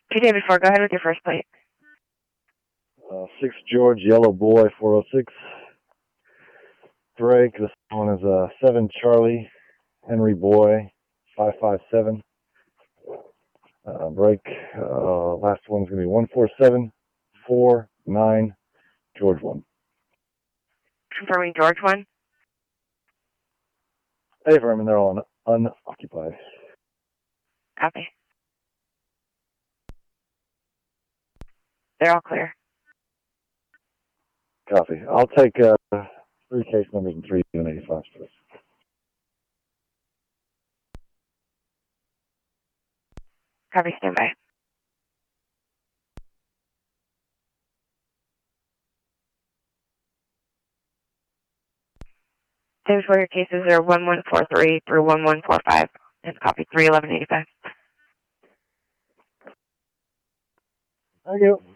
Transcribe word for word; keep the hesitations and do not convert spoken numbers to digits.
P David four, go ahead with your first plate. Uh, six George, Yellow Boy, four oh six. Break, this one is uh, seven Charlie, Henry Boy, five five seven. Uh, break, uh, last one's going to be one four seven, four nine, George one. Confirming George one. Hey, Vermin, they're all un- unoccupied. Copy. They're all clear. Copy. I'll take uh, three case numbers and three and eighty-five, please. Copy, stand by. David four, your cases are one one four three through one one four five, and copy three eleven eighty-five. Thank you.